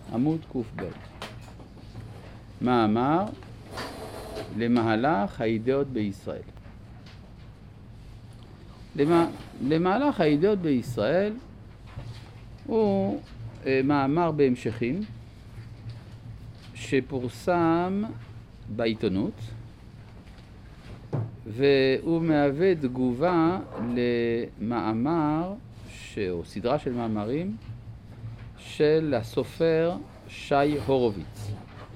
עמוד ק"ב. מאמר למהלך האידאות בישראל. למהלך האידאות בישראל הוא מאמר בהמשכים שפורסם בעיתונות, והוא מהווה תגובה למאמר או סדרה של מאמרים של הסופר שי הורוביץ.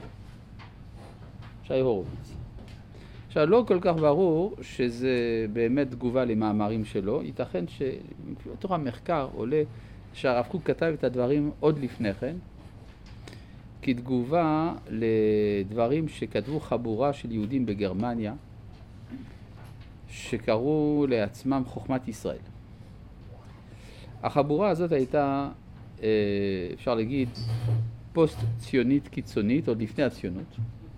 שי הורוביץ. עכשיו, לא כל כך ברור שזה באמת תגובה למאמרים שלו. ייתכן שבתוך המחקר עולה שהרב קוק כתב את הדברים עוד לפני כן, כתגובה לדברים שכתבו חבורה של יהודים בגרמניה, שקראו לעצמם חוכמת ישראל. החבורה הזאת הייתה, אפשר להגיד, פוסט-ציונית קיצונית, עוד לפני הציונות.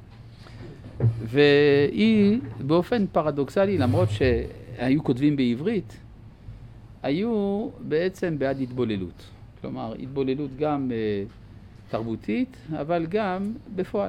והיא באופן פרדוקסלי, למרות שהיו כותבים בעברית, היו בעצם בעד התבוללות. כלומר, התבוללות גם תרבותית, אבל גם בפועל.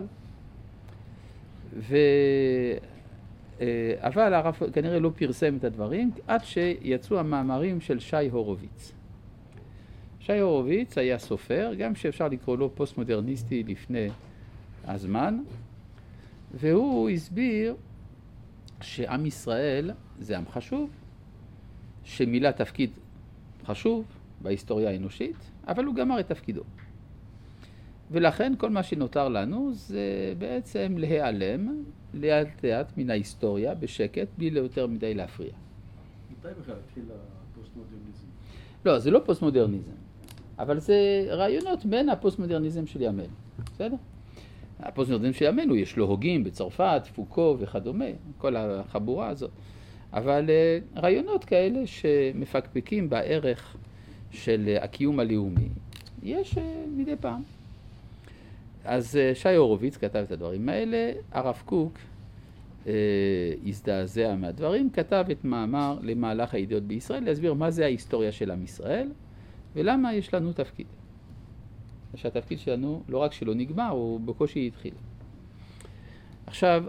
אבל הרב כנראה לא פרסם את הדברים, עד שיצאו המאמרים של שי הורוביץ. שי הורוביץ היה סופר, גם שאפשר לקרוא לו פוסט-מודרניסטי לפני הזמן, והוא הסביר שעם ישראל זה עם חשוב, שמילא תפקיד חשוב בהיסטוריה האנושית, אבל הוא גמר את תפקידו. ולכן כל מה שנותר לנו זה בעצם להיעלם לאט לאט מן ההיסטוריה בשקט, בלי יותר מדי להפריע. מתי בכלל התחיל הפוסט-מודרניזם? לא, זה לא פוסט-מודרניזם, אבל זה רעיונות בין הפוסט-מודרניזם של ימינו, בסדר? הפוסט-מודרניזם של ימינו, יש לו הוגים בצרפת, פוקו וכדומה, כל החבורה הזאת. אבל רעיונות כאלה שמפקפקים בערך של הקיום הלאומי, יש מדי פעם. אז שי הורוביץ כתב את הדברים האלה, הרב קוק הזדעזע מהדברים, כתב את מאמר למהלך האידאות בישראל, להסביר מה זה ההיסטוריה של עם ישראל, ולמה יש לנו תפקיד. שהתפקיד שלנו לא רק שלא נגמר, הוא בקושי התחיל. עכשיו,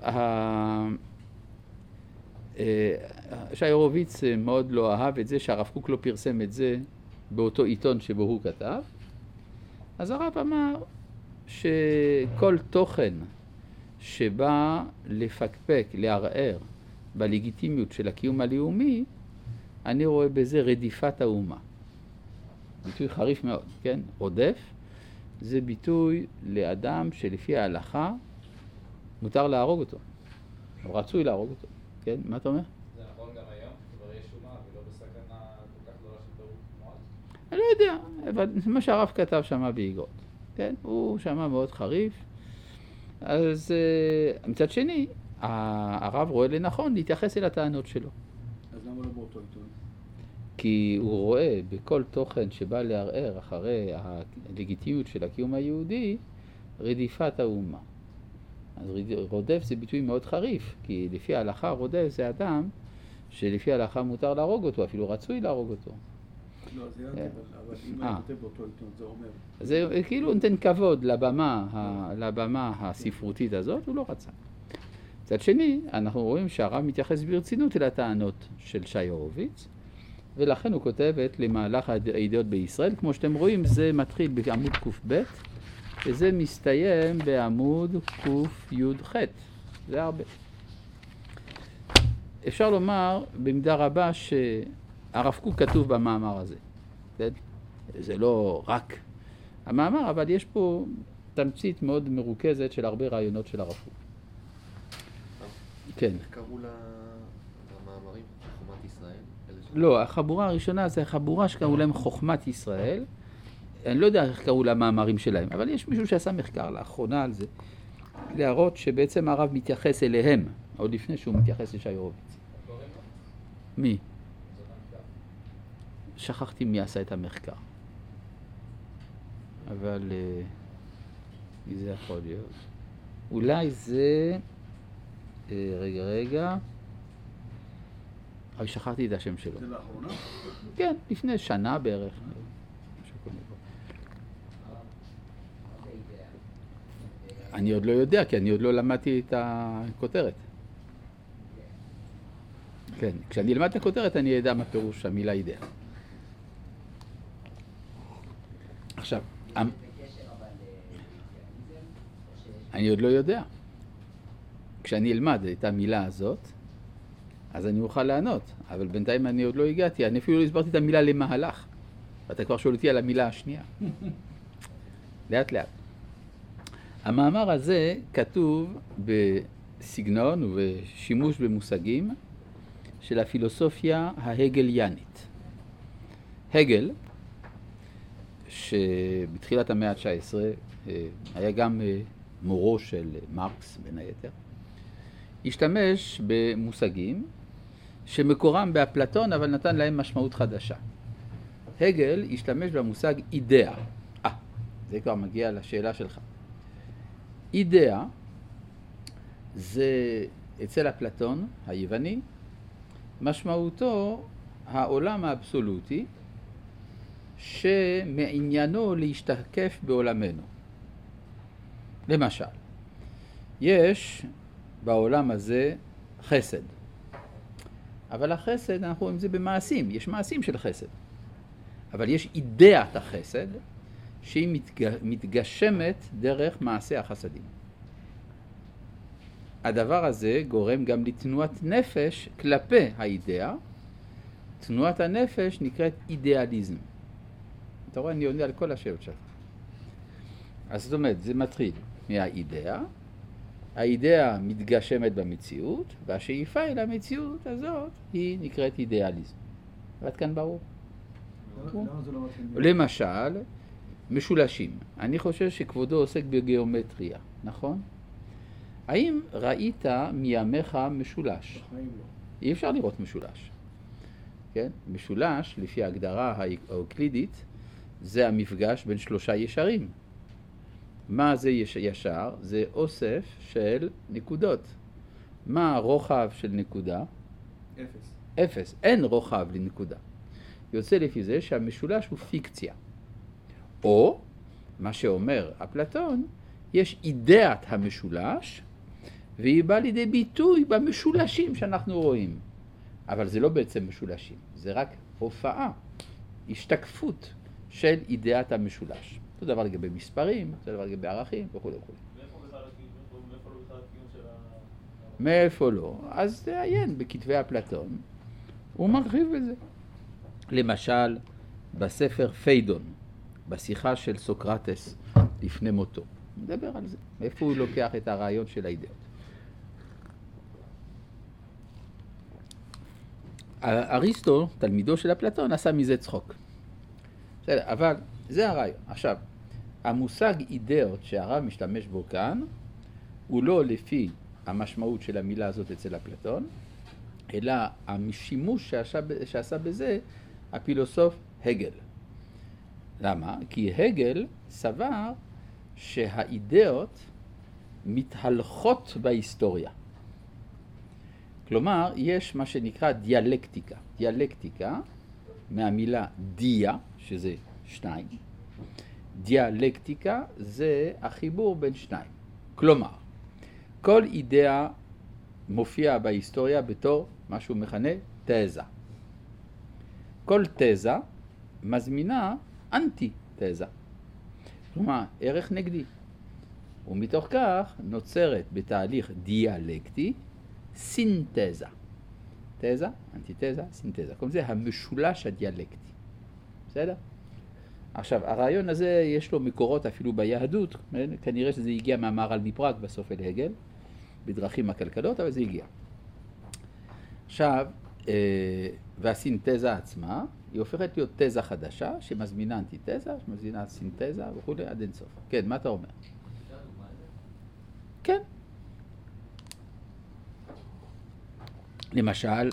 שי הורוביץ מאוד לא אהב את זה שהרב קוק לא פרסם את זה באותו עיתון שבו הוא כתב. אז הרב אמר שכל תוכן שבא לפקפק, לערער בלגיטימיות של הקיום הלאומי, אני רואה בזה רדיפת האומה. ביטוי חריף מאוד, כן? רודף זה ביטוי לאדם שלפי ההלכה מותר להרוג אותו, או רצוי להרוג אותו, כן? מה אתה אומר? זה נכון גם היום? כבר יש אומה ולא בסכנה כל כך גדולה של פירוק מועט? אני לא יודע, אבל זה מה שהרב כתב שמה באגרות, כן? הוא שמה מאוד חריף. אז מצד שני, הרב רואה לנכון להתייחס אל הטענות שלו. אז למה לא באותו עיתון? כי הוא רואה בכל תוכן שבא לערער אחרי הלגיטימיות של הקיום היהודי, רדיפת האומה. אז רודף זה ביטוי מאוד חריף, כי לפי ההלכה רודף זה אדם שלפי ההלכה מותר להרוג אותו, אפילו רצוי להרוג אותו. לא, זה ידע, אבל אם אני כותב באותו עיתון, זה אומר... זה כאילו נותן כבוד לבמה הספרותית הזאת, הוא לא רצה. מצד שני, אנחנו רואים שהרב מתייחס ברצינות אל הטענות של שי הורוביץ, ולכן הוא כותב את למהלך האידאות בישראל. כמו שאתם רואים, זה מתחיל בעמוד ק"ב, וזה מסתיים בעמוד קי"ח. זה הרבה. אפשר לומר במידה רבה שהרב קוק כתוב במאמר הזה. זה לא רק המאמר, אבל יש פה תמצית מאוד מרוכזת של הרבה רעיונות של הרב קוק. כן. איך קראו למאמרים חוכמת ישראל? לא, החבורה הראשונה זה החבורה שקראו להם חוכמת ישראל. אני לא יודע איך קראו למאמרים שלהם, אבל יש מישהו שעשה מחקר לאחרונה על זה, להראות שבעצם הרב מתייחס אליהם, עוד לפני שהוא מתייחס לשי הורוביץ. מי? שכחתי מי עשה את המחקר. אבל מי זה יכול להיות? אולי זה... רגע. אבל שכחתי את השם שלו. זה לאחרונה? כן, לפני שנה בערך. אני עוד לא יודע, כי אני עוד לא למדתי את הכותרת. כן, כשאני אלמד את הכותרת אני אדע מה פירוש המילה אידאה. עכשיו, אני עוד לא יודע. כשאני אלמד את המילה הזאת, אז אני אוכל לענות, אבל בינתיים אני עוד לא הגעתי, אני אפילו לא הסברתי את המילה למהלך. ואתה כבר שואל אותי על המילה השנייה. לאט לאט. המאמר הזה כתוב בסגנון ובשימוש במושגים של הפילוסופיה ההגליאנית. הגל, שבתחילת המאה ה-19 היה גם מורו של מרקס בין היתר, השתמש במושגים שמקורם באפלטון אבל נתן להם משמעות חדשה. הגל השתמש במושג אידאה. זה כבר מגיע לשאלה שלך. אידאה זה אצל אפלטון היווני, משמעותו העולם האבסולוטי שמעניינו להשתקף בעולמנו. למשל, יש בעולם הזה חסד. אבל החסד, אנחנו רואים את זה במעשים, יש מעשים של חסד. אבל יש אידאת החסד שהיא מתגשמת דרך מעשה החסדים. הדבר הזה גורם גם לתנועת נפש כלפי האידאה. תנועת הנפש נקראת אידיאליזם. אתה רואה, אני עונה על כל השאלות שלך. אז זאת אומרת, זה מתחיל מהאידאה. האידאה מתגשמת במציאות, והשאיפה אל המציאות הזאת היא נקראת אידיאליזם. ועד כאן ברור. למה זה לא מתחיל? למשל, משולשים. אני חושב שכבודו עוסק בגיאומטריה, נכון? האם ראית מימיך משולש? בחיים לא. אי אפשר לראות משולש. כן? משולש, לפי ההגדרה האוקלידית, זה המפגש בין שלושה ישרים. מה זה ישר? זה אוסף של נקודות. מה הרוחב של נקודה? 0. 0. אין רוחב לנקודה. יוצא לפי זה שהמשולש הוא פיקציה. או, מה שאומר אפלטון, יש אידאת המשולש, והיא באה לידי ביטוי במשולשים שאנחנו רואים. אבל זה לא בעצם משולשים, זה רק הופעה, השתקפות של אידאת המשולש. אותו דבר לגבי מספרים, אותו דבר לגבי ערכים וכו' וכו'. מאיפה בכלל הקיום של ה... מאיפה לא? אז תעיין בכתבי אפלטון, הוא מרחיב בזה. למשל, בספר פיידון, בשיחה של סוקרטס לפני מותו, הוא מדבר על זה. מאיפה הוא לוקח את הרעיון של האידאות. אריסטו, תלמידו של אפלטון, עשה מזה צחוק. בסדר, אבל זה הרעיון. עכשיו, המושג אידאות שהרב משתמש בו כאן, הוא לא לפי המשמעות של המילה הזאת אצל אפלטון, אלא השימוש שעשה בזה הפילוסוף הגל. למה? כי הגל סבר שהאידאות מתהלכות בהיסטוריה. כלומר, יש מה שנקרא דיאלקטיקה. דיאלקטיקה, מהמילה דיה, שזה 2. דיאלקטיקה זה החיבור בין 2. כלומר, כל אידאה מופיע בהיסטוריה בתור מה שהוא מכנה תזה. כל תזה מזמינה אנטי תזה. כלומר, ערך נגדי. ומתוך כך נוצרת בתהליך דיאלקטי סינתזה. תזה, אנטיתזה, סינתזה. כלומר זה המשולש הדיאלקטי. בסדר? עכשיו, הרעיון הזה יש לו מקורות אפילו ביהדות, כנראה שזה הגיע מהמהר"ל מפראג בסוף אל הגל, בדרכים הכלכלות, אבל זה הגיע. עכשיו, והסינתזה עצמה, היא הופכת להיות תזה חדשה, שמזמינה אנטיתזה, שמזמינה סינתזה וכו' עד אין סוף. כן, מה אתה אומר? כן. למשל,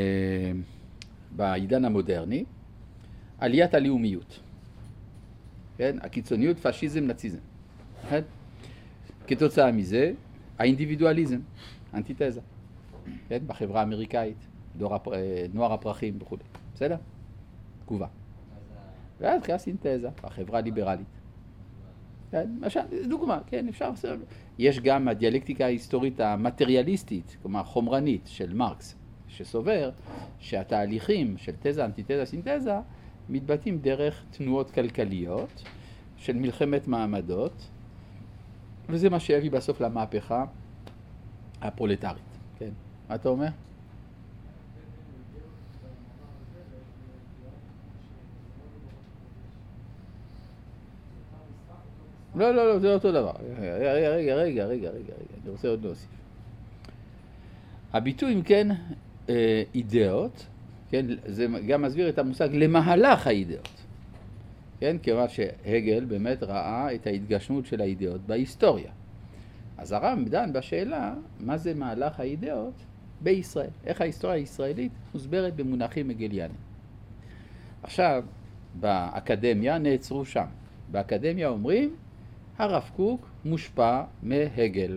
בעידן המודרני, עליית הלאומיות. כן? הקיצוניות, פאשיזם, נאציזם. כן? כתוצאה מזה, האינדיבידואליזם, אנטיתזה. כן? בחברה האמריקאית, נוער הפרחים וכו'. בסדר? תגובה. ואז תחילה סינתזה, החברה הליברלית. כן, דוגמה, כן, אפשר... יש גם הדיאלקטיקה ההיסטורית המטריאליסטית, כלומר חומרנית של מרקס, שסובר שהתהליכים של תזה, אנטיתזה, סינתזה, מתבטאים דרך תנועות כלכליות של מלחמת מעמדות, וזה מה שהביא בסוף למהפכה הפרולטרית. כן, מה אתה אומר? לא, זה אותו דבר. רגע, אני רוצה עוד להוסיף. הביטוי, אם כן, אידאות, כן, זה גם מסביר את המושג למהלך האידאות. כן, כיוון שהגל באמת ראה את ההתגשמות של האידאות בהיסטוריה. אז הרב דן בשאלה, מה זה מהלך האידאות בישראל? איך ההיסטוריה הישראלית מוסברת במונחים הגליאניים. עכשיו, באקדמיה נעצרו שם. באקדמיה אומרים, הרב קוק מושפע מהגל.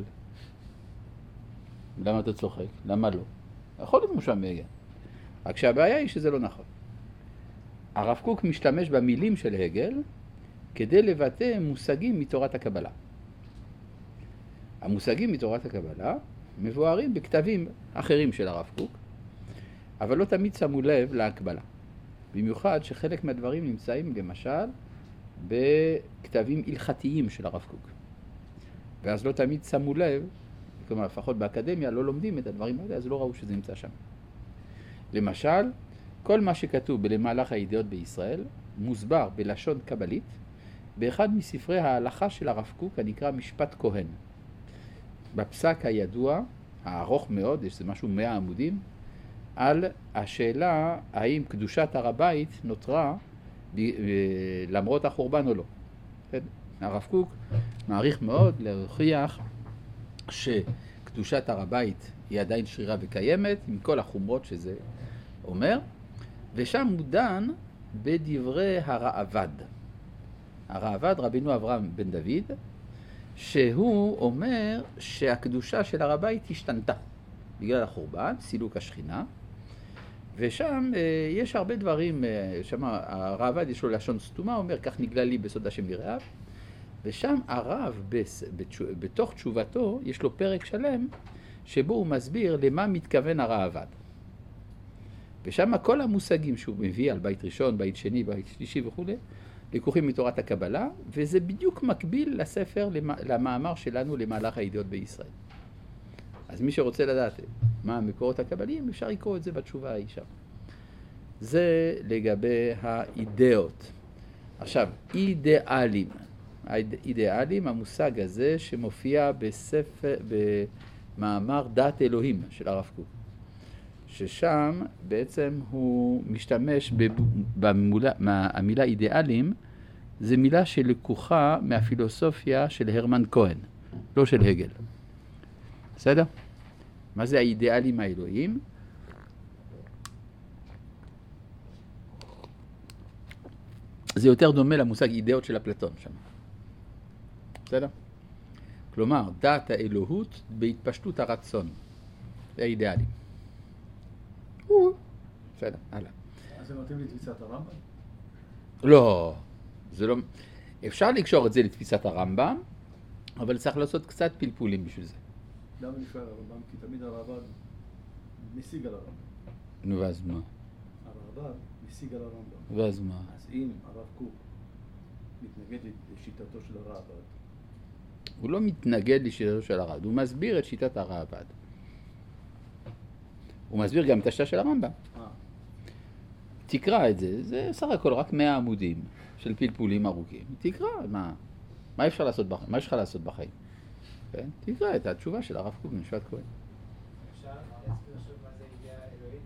למה אתה צוחק? למה לא? יכול להיות מושפע מהגל. רק שהבעיה היא שזה לא נכון. הרב קוק משתמש במילים של הגל כדי לבטא מושגים מתורת הקבלה. המושגים מתורת הקבלה מבוארים בכתבים אחרים של הרב קוק, אבל לא תמיד שמו לב להקבלה. במיוחד שחלק מהדברים נמצאים למשל בכתבים הלכתיים של הרב קוק. ואז לא תמיד שמו לב, כלומר לפחות באקדמיה לא לומדים את הדברים האלה, אז לא ראו שזה נמצא שם. למשל, כל מה שכתוב במהלך האידאות בישראל מוסבר בלשון קבלית באחד מספרי ההלכה של הרב קוק הנקרא משפט כהן. בפסק הידוע, הארוך מאוד, יש זה משהו 100 עמודים, על השאלה האם קדושת הר הבית נותרה למרות החורבן או לא. הרב קוק מעריך מאוד להוכיח שקדושת הר הבית היא עדיין שרירה וקיימת, עם כל החומרות שזה אומר, ושם הוא דן בדברי הרעב"ד. הרעב"ד, רבינו אברהם בן דוד, שהוא אומר שהקדושה של הר הבית השתנתה בגלל החורבן, סילוק השכינה, ושם יש הרבה דברים, שם הרעב"ד יש לו לשון סתומה, הוא אומר, כך נגלה לי בסוד השם יראיו, ושם הרב בתוך תשובתו יש לו פרק שלם שבו הוא מסביר למה מתכוון הרעב"ד. ושם כל המושגים שהוא מביא על בית ראשון, בית שני, בית שלישי וכו', לקוחים מתורת הקבלה, וזה בדיוק מקביל לספר, למאמר שלנו למהלך האידאות בישראל. אז מי שרוצה לדעת מה המקורות הקבליים, אפשר לקרוא את זה בתשובה ההיא שם. זה לגבי האידאות. עכשיו, אידאלים. האידאלים, המושג הזה שמופיע במאמר דת אלוהים של הרב קוק. ששם בעצם הוא משתמש המילה אידאלים, זה מילה שלקוחה מהפילוסופיה של הרמן כהן, לא של הגל. בסדר? מה זה האידאלים האלוהיים? זה יותר דומה למושג אידאות של אפלטון שם. בסדר? כלומר, דעת האלוהות בהתפשטות הרצון. זה האידאלים. בסדר, הלאה. אז זה מתאים לתפיסת הרמב"ם? לא, זה לא... אפשר לקשור את זה לתפיסת הרמב"ם, אבל צריך לעשות קצת פלפולים בשביל זה. למה נשאר הרמב"ם? כי תמיד הרמב"ם משיג על הרמב"ם. נו, ואז מה? הרמב"ם משיג על הרמב"ם. ואז מה? אז אם הרב קוק מתנגד לשיטתו של הרמב"ם, הוא לא מתנגד לשיטתו של הרמב"ם, הוא מסביר את שיטת הרמב"ם. הוא מסביר גם את השיטה של הרמב"ם. תקרא את זה, זה סך הכל רק 100 עמודים של פלפולים ארוכים. תקרא, מה אפשר לעשות בחיים? מה יש לך לעשות בחיים? כן? תקרא את התשובה של הרב קוק משפט כהן. אפשר להסביר שוב מה זה אידאה אלוהית?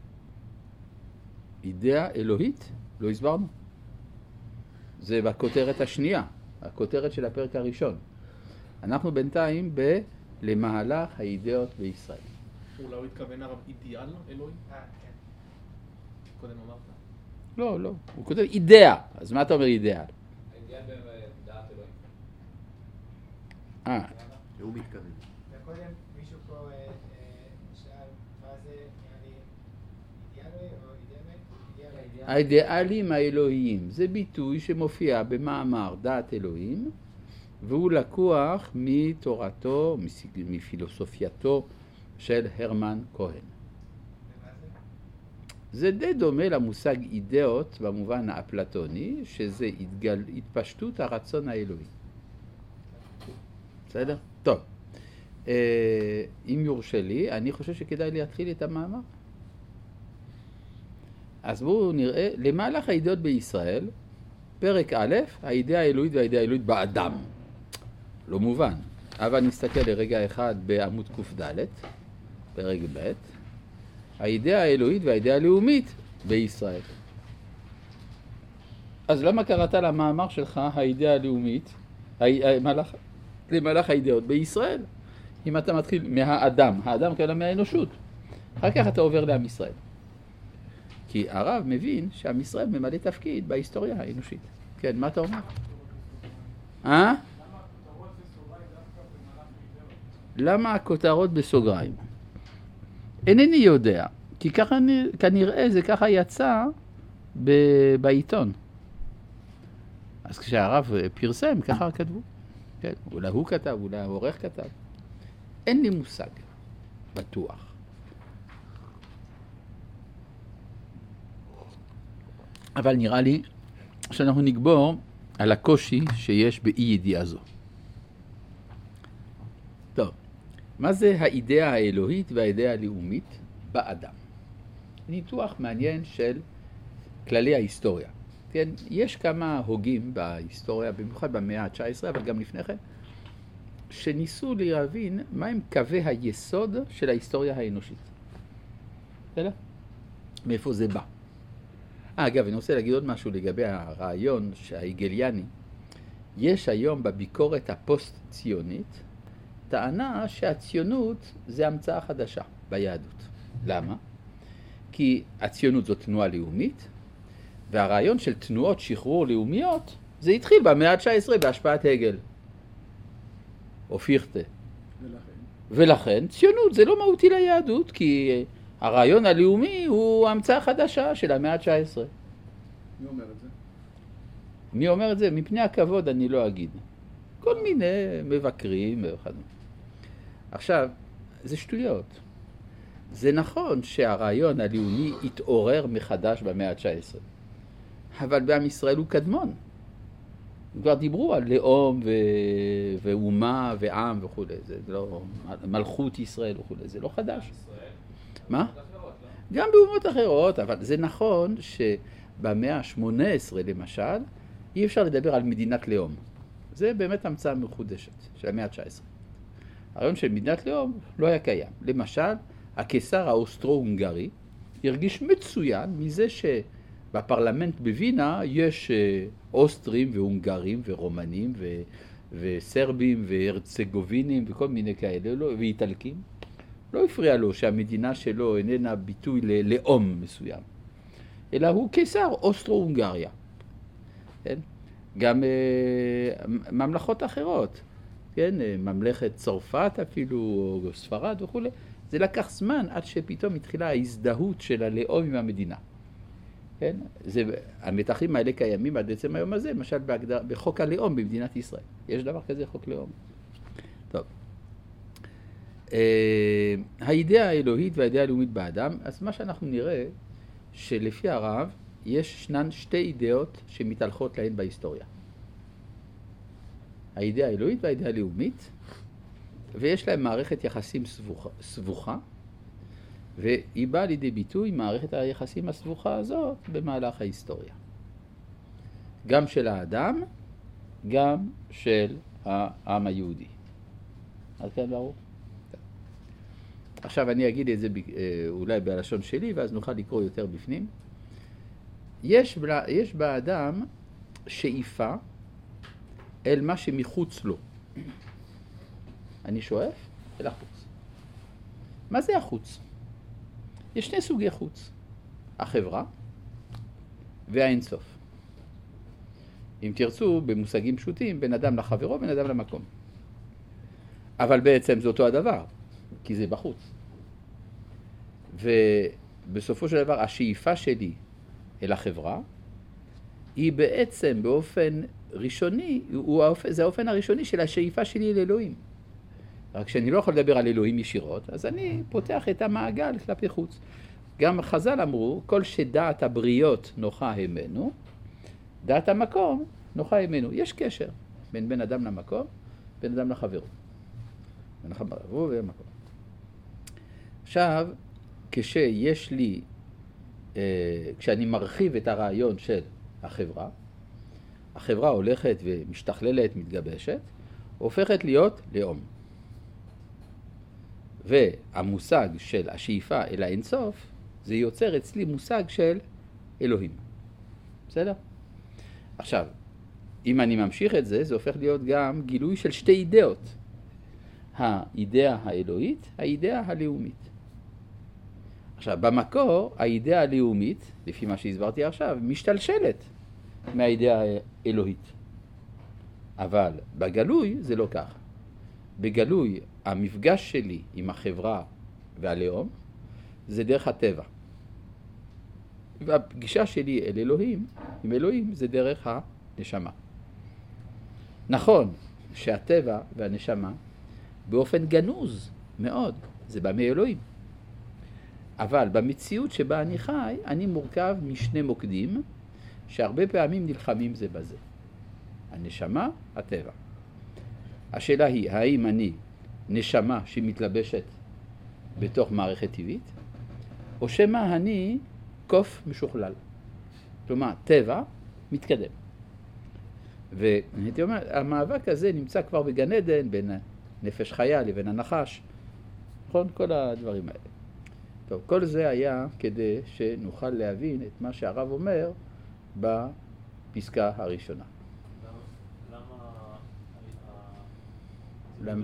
אידאה אלוהית? לא הסברנו. זה בכותרת השנייה, הכותרת של הפרק הראשון. אנחנו בינתיים למהלך האידאות בישראל. אולי הוא התכוון הרב אידיאל אלוהי? כן. קודם אמרת. לא, לא. הוא כותב אידאה. אז מה אתה אומר אידאה? האידאה בדעת אלוהים. הוא מתכוון. וקודם מישהו פה שאל מה זה, נראה לי, אידיאלי או אידאמת? האידאלים האלוהיים. זה ביטוי שמופיע במאמר דעת אלוהים, והוא לקוח מתורתו, מפילוסופייתו של הרמן כהן. ומה זה? זה די דומה למושג אידאות במובן האפלטוני, שזה התפשטות הרצון האלוהי. בסדר? טוב. אם יורשה לי, אני חושב שכדאי להתחיל את המאמר. אז בואו נראה, למהלך האידאות בישראל, פרק א', האידאה האלוהית והאידאה האלוהית באדם. לא מובן, אבל נסתכל לרגע אחד בעמוד ק"ד, פרק ב', האידאה האלוהית והאידאה הלאומית בישראל. אז למה קראת למאמר שלך האידאה הלאומית, למהלך האידאות בישראל? אם אתה מתחיל מהאדם, האדם כאלה מהאנושות, אחר כך אתה עובר לעם ישראל. כי הרב מבין שעם ישראל ממלא תפקיד בהיסטוריה האנושית. כן, מה אתה אומר? למה הכותרות בסוגריים? אינני יודע, כי כנראה זה ככה יצא בעיתון. אז כשהרב פרסם, ככה כתבו. כן, אולי הוא כתב, אולי העורך כתב. אין לי מושג, בטוח. אבל נראה לי שאנחנו נגבור על הקושי שיש באי ידיעה זו. טוב, מה זה האידאה האלוהית והאידאה הלאומית באדם? ניתוח מעניין של כללי ההיסטוריה. כן, יש כמה הוגים בהיסטוריה, במיוחד במאה ה-19, אבל גם לפני כן, שניסו להבין מהם קווי היסוד של ההיסטוריה האנושית. בסדר? מאיפה זה בא? אגב, אני רוצה להגיד עוד משהו לגבי הרעיון ההגליאני. יש היום בביקורת הפוסט-ציונית טענה שהציונות זה המצאה חדשה ביהדות. למה? כי הציונות זו תנועה לאומית, והרעיון של תנועות שחרור לאומיות זה התחיל במאה ה-19 בהשפעת הגל או פיכטה. ולכן ציונות זה לא מהותי ליהדות, כי הרעיון הלאומי הוא המצאה חדשה של המאה ה-19. מי אומר את זה? מי אומר את זה? מפני הכבוד אני לא אגיד. כל מיני מבקרים וכדומה. עכשיו, זה שטויות. זה נכון שהרעיון הלאומי התעורר מחדש במאה ה-19. אבל בעם ישראל הוא קדמון. כבר דיברו על לאום ואומה ועם וכו'. זה לא מלכות ישראל וכו'. זה לא חדש. מה? גם באומות אחרות, אבל זה נכון שבמאה ה-18 למשל, אי אפשר לדבר על מדינת לאום. זה באמת המצאה מחודשת של המאה ה-19. הרעיון של מדינת לאום לא היה קיים. למשל, הקיסר האוסטרו-הונגרי הרגיש מצוין מזה שבפרלמנט בווינה יש אוסטרים והונגרים ורומנים וסרבים והרצגובינים וכל מיני כאלה, ואיטלקים. לא הפריע לו שהמדינה שלו איננה ביטוי ללאום מסוים, אלא הוא קיסר אוסטרו-הונגריה. כן? גם ממלכות אחרות, כן? ממלכת צרפת אפילו, או ספרד וכו'. זה לקח זמן עד שפתאום התחילה ההזדהות של הלאום עם המדינה. כן? המתחים האלה קיימים עד עצם היום הזה, למשל בחוק הלאום במדינת ישראל. יש דבר כזה, חוק לאום. טוב. האידאה האלוהית והאידאה הלאומית באדם, אז מה שאנחנו נראה, שלפי הרב, ישנן שתי אידאות שמתהלכות להן בהיסטוריה. האידאה האלוהית והאידאה הלאומית, ויש להם מערכת יחסים סבוכה, והיא באה לידי ביטוי מערכת היחסים הסבוכה הזאת במהלך ההיסטוריה. גם של האדם, גם של העם היהודי. עד כאן ברור? עכשיו אני אגיד את זה אולי בלשון שלי, ואז נוכל לקרוא יותר בפנים. יש באדם שאיפה אל מה שמחוץ לו. אני שואף אל החוץ. מה זה החוץ? יש שני סוגי חוץ. החברה והאינסוף. אם תרצו, במושגים פשוטים, בין אדם לחברו, בין אדם למקום. אבל בעצם זה אותו הדבר, כי זה בחוץ. ובסופו של דבר, השאיפה שלי אל החברה, היא בעצם באופן ראשוני, זה האופן הראשוני של השאיפה שלי לאלוהים. רק שאני לא יכול לדבר על אלוהים ישירות, אז אני פותח את המעגל כלפי חוץ. גם חז"ל אמרו, כל שדעת הבריות נוחה הימנו, דעת המקום נוחה הימנו. יש קשר בין בן אדם למקום, בין אדם לחברו. בין החברו ולמקום. עכשיו, כשיש לי, כשאני מרחיב את הרעיון של החברה, החברה הולכת ומשתכללת, מתגבשת, הופכת להיות לאום. והמושג של השאיפה אל האינסוף, זה יוצר אצלי מושג של אלוהים. בסדר? עכשיו, אם אני ממשיך את זה, זה הופך להיות גם גילוי של שתי אידאות. האידאה האלוהית, האידאה הלאומית. עכשיו, במקור, האידאה הלאומית, לפי מה שהסברתי עכשיו, משתלשלת מהאידאה האלוהית. אבל בגלוי זה לא כך. בגלוי, המפגש שלי עם החברה והלאום, זה דרך הטבע. והפגישה שלי אל אלוהים, עם אלוהים, זה דרך הנשמה. נכון שהטבע והנשמה, באופן גנוז מאוד, זה בא מאלוהים. אבל במציאות שבה אני חי, אני מורכב משני מוקדים, שהרבה פעמים נלחמים זה בזה. הנשמה, הטבע. השאלה היא, האם אני נשמה שמתלבשת בתוך מערכת טבעית, או שמה אני קוף משוכלל. כלומר, טבע מתקדם. והייתי אומר, המאבק הזה נמצא כבר בגן עדן, בין נפש חיה לבין הנחש. נכון? כל הדברים האלה. טוב, כל זה היה כדי שנוכל להבין את מה שהרב אומר בפסקה הראשונה. למה?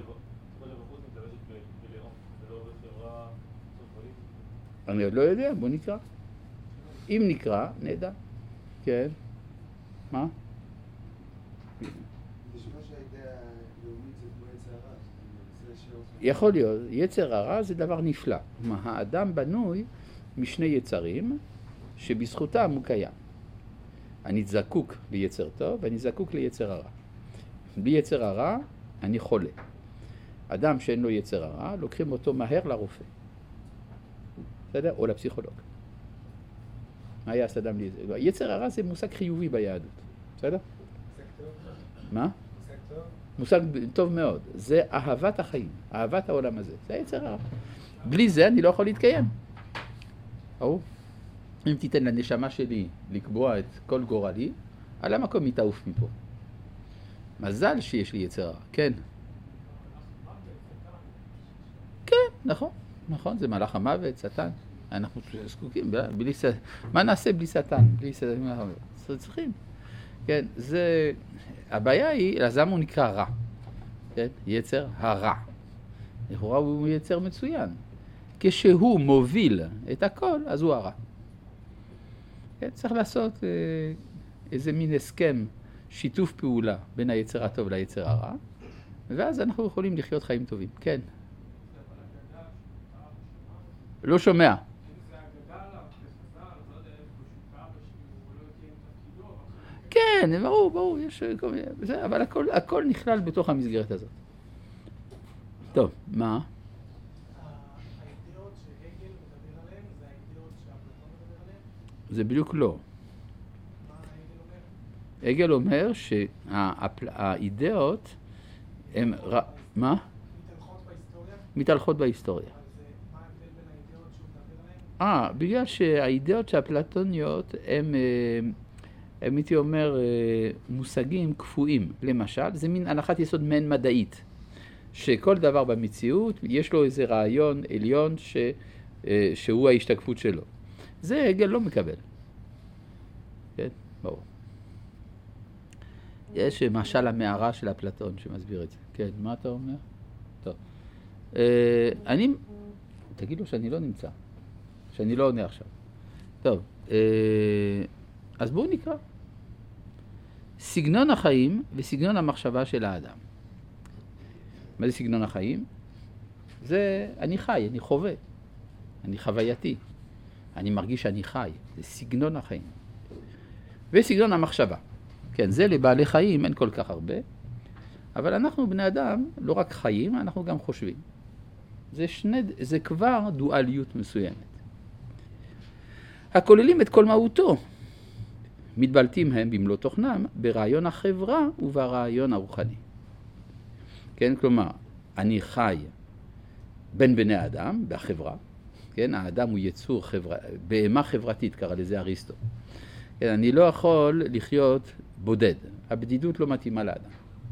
אני עוד לא יודע, בוא נקרא. אם נקרא, נדע. כן. מה? נשמע שהאידאה הלאומית זה כמו יצר הרע. יכול להיות. יצר הרע זה דבר נפלא. האדם בנוי משני יצרים שבזכותם הוא קיים. אני זקוק ליצר טוב ואני זקוק ליצר הרע. בלי יצר הרע אני חולה. אדם שאין לו יצר הרע, לוקחים אותו מהר לרופא. בסדר? או לפסיכולוג. מה יעשה אדם לי? יצר הרע זה מושג חיובי ביהדות. בסדר? מושג טוב? מה? מושג טוב? מושג טוב מאוד. זה אהבת החיים, אהבת העולם הזה. זה היצר הרע. בלי זה אני לא יכול להתקיים. ברור? אם תיתן לנשמה שלי לקבוע את כל גורלי, על המקום היא תעוף מפה. מזל שיש לי יצר הרע. כן. כן, נכון. נכון, זה מלאך המוות, שטן. אנחנו זקוקים, בלי שטן. מה נעשה בלי שטן? בלי שטן, צריכים. כן, זה... הבעיה היא, אז למה הוא נקרא רע? כן, יצר הרע. לכאורה הוא יצר מצוין. כשהוא מוביל את הכל, אז הוא הרע. כן, צריך לעשות איזה מין הסכם, שיתוף פעולה בין היצר הטוב ליצר הרע, ואז אנחנו יכולים לחיות חיים טובים. כן. לא שומע. כן, ברור, יש כל מיני, אבל הכל נכלל בתוך המסגרת הזאת. טוב, מה? האידאות שהגל מדבר עליהן, זה האידאות שאפלטון מדבר עליהן? זה בדיוק לא. מה הגל אומר? הגל אומר שהאידאות הן... מה? מתהלכות בהיסטוריה? מתהלכות בהיסטוריה. אז מה ההבדל בין האידאות שהוא מדבר עליהן? בגלל שהאידאות האפלטוניות הם הייתי אומר, מושגים קפואים. למשל, זה מין הנחת יסוד מעין מדעית, שכל דבר במציאות יש לו איזה רעיון עליון שהוא ההשתקפות שלו. זה הגל לא מקבל. כן? ברור. יש משל המערה של אפלטון שמסביר את זה. כן, מה אתה אומר? טוב. תגיד לו שאני לא נמצא, שאני לא עונה עכשיו. טוב, אז בואו נקרא. סגנון החיים וסגנון המחשבה של האדם. מה זה סגנון החיים? זה אני חי, אני חווה, אני חווייתי, אני מרגיש שאני חי. זה סגנון החיים. וסגנון המחשבה. כן, זה לבעלי חיים אין כל כך הרבה, אבל אנחנו בני אדם לא רק חיים, אנחנו גם חושבים. זה כבר דואליות מסוימת. הכוללים את כל מהותו, מתבלטים הם במלוא תוכנם ברעיון החברה וברעיון הרוחני. כן, כלומר, אני חי בין בני האדם, בחברה, כן, האדם הוא יצור בהמה חברתית, קרא לזה אריסטו. כן, אני לא יכול לחיות בודד, הבדידות לא מתאימה לאדם.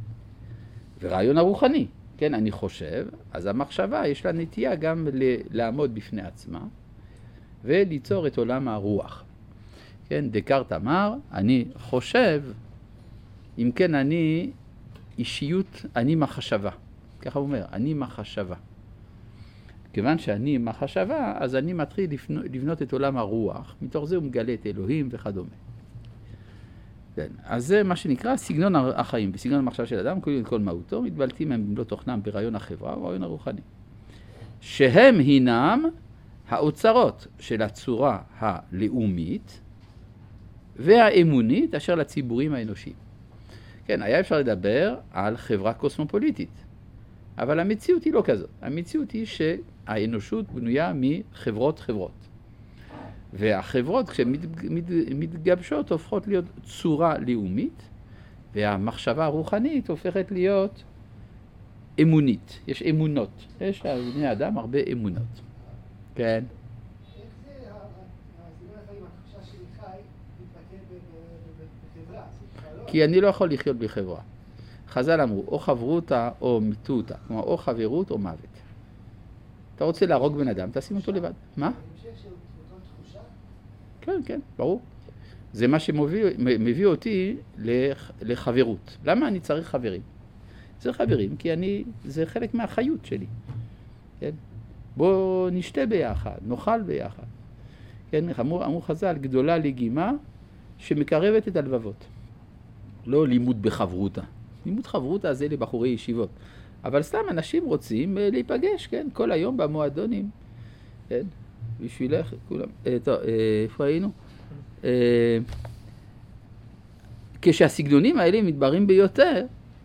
ורעיון הרוחני, כן, אני חושב, אז המחשבה יש לה נטייה גם לעמוד בפני עצמה, וליצור את עולם הרוח. כן, דקארט אמר, אני חושב, אם כן אני אישיות, אני מחשבה. ככה הוא אומר, אני מחשבה. כיוון שאני מחשבה, אז אני מתחיל לבנות את עולם הרוח, מתוך זה הוא מגלה את אלוהים וכדומה. כן, אז זה מה שנקרא סגנון החיים, בסגנון המחשבה של אדם, כוללים את כל מהותו, מתבלטים הם במלוא תוכנם ברעיון החברה וברעיון הרוחני. שהם הינם האוצרות של הצורה הלאומית והאמונית אשר לציבורים האנושיים. כן, היה אפשר לדבר על חברה קוסמופוליטית, אבל המציאות היא לא כזאת. המציאות היא שהאנושות בנויה מחברות. והחברות כשמתגבשות הופכות להיות צורה לאומית, והמחשבה הרוחנית הופכת להיות אמונית. יש אמונות. יש לבני האדם הרבה אמונות. כן. איך זה הסגנון החיים, התחושה שלי חי, מתבטא בחברה? כי אני לא יכול לחיות בחברה. חז"ל אמרו, או חברותה או מיתותה, כלומר או חברות או מוות. אתה רוצה להרוג בן אדם, תשים אותו לבד. מה? אני חושב שאותה תחושה? כן, כן, ברור. זה מה שמביא אותי לחברות. למה אני צריך חברים? זה חברים, כי זה חלק מהחיות שלי. כן? בוא נשתה ביחד, נאכל ביחד. כן, אמרו חז"ל, גדולה לגימה שמקרבת את הלבבות. לא לימוד בחברותה. לימוד חברותה זה לבחורי ישיבות. אבל סתם אנשים רוצים להיפגש, כן? כל היום במועדונים. כן? בשבילך, כולם. טוב, איפה היינו? כשהסגנונים האלה מתבררים ביותר,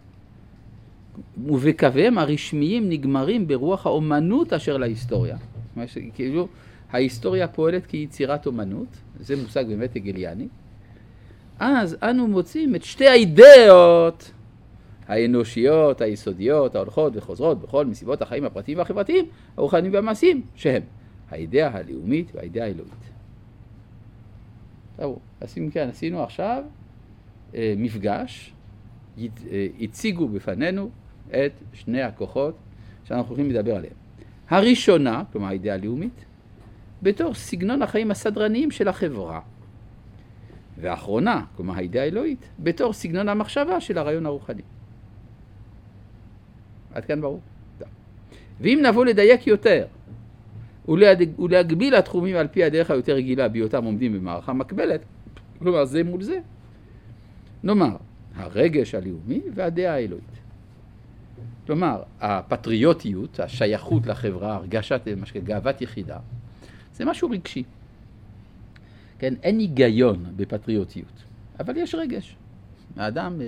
ובקוויהם הרשמיים נגמרים ברוח האומנות אשר להיסטוריה. כאילו, ההיסטוריה פועלת כיצירת אומנות, זה מושג באמת הגליאני. אז אנו מוצאים את שתי האידאות האנושיות, היסודיות, ההולכות וחוזרות בכל מסיבות החיים הפרטיים והחברתיים, הרוחניים והמעשיים, שהם האידאה הלאומית והאידאה האלוהית. טוב, עשינו עכשיו מפגש, הציגו בפנינו את שני הכוחות שאנחנו יכולים לדבר עליהם. הראשונה, כלומר האידאה הלאומית, בתור סגנון החיים הסדרניים של החברה. והאחרונה, כלומר האידאה האלוהית, בתור סגנון המחשבה של הרעיון הרוחני. עד כאן ברור? טוב. ואם נבוא לדייק יותר, ולהגביל התחומים על פי הדרך היותר רגילה, בהיותם עומדים במערכה מקבלת, כלומר זה מול זה, נאמר, הרגש הלאומי והדעה האלוהית. כלומר, הפטריוטיות, השייכות לחברה, הרגשת גאוות יחידה, זה משהו רגשי. כן, אין היגיון בפטריוטיות, אבל יש רגש. האדם